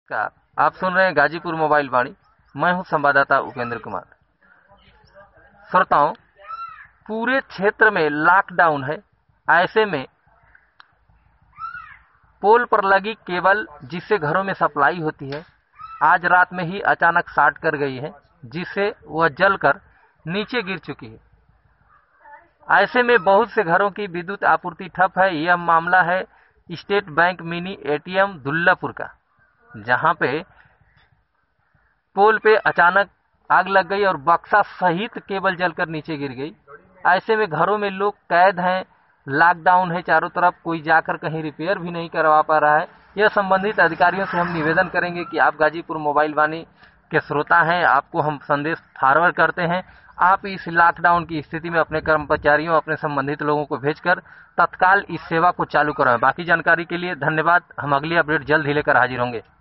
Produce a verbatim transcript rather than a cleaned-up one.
का आप सुन रहे हैं गाजीपुर मोबाइल वाणी। मैं हूं संवाददाता उपेंद्र कुमार। श्रोताओं, पूरे क्षेत्र में लॉकडाउन है। ऐसे में पोल पर लगी केबल जिससे घरों में सप्लाई होती है, आज रात में ही अचानक शॉर्ट कर गई है, जिससे वह जलकर नीचे गिर चुकी है। ऐसे में बहुत से घरों की विद्युत आपूर्ति ठप है। यह मामला है State Bank mini ATM Dullapur का, जहां पे पोल पे अचानक आग लग गई और बक्सा सहित केबल जलकर नीचे गिर गई। ऐसे में घरों में लोग कैद हैं, लॉकडाउन है चारों तरफ, कोई जाकर कहीं रिपेयर भी नहीं करवा पा रहा है। यह संबंधित अधिकारियों से हम निवेदन करेंगे कि आप गाजीपुर मोबाइल वाणी के श्रोता हैं, आपको हम संदेश फॉरवर्ड करते हैं। आप इस लॉकडाउन की स्थिति में अपने कर्मचारियों, अपने संबंधित लोगों को भेजकर तत्काल इस सेवा को चालू करवाएं। बाकी जानकारी के लिए धन्यवाद। हम अगली अपडेट जल्द ही लेकर हाजिर होंगे।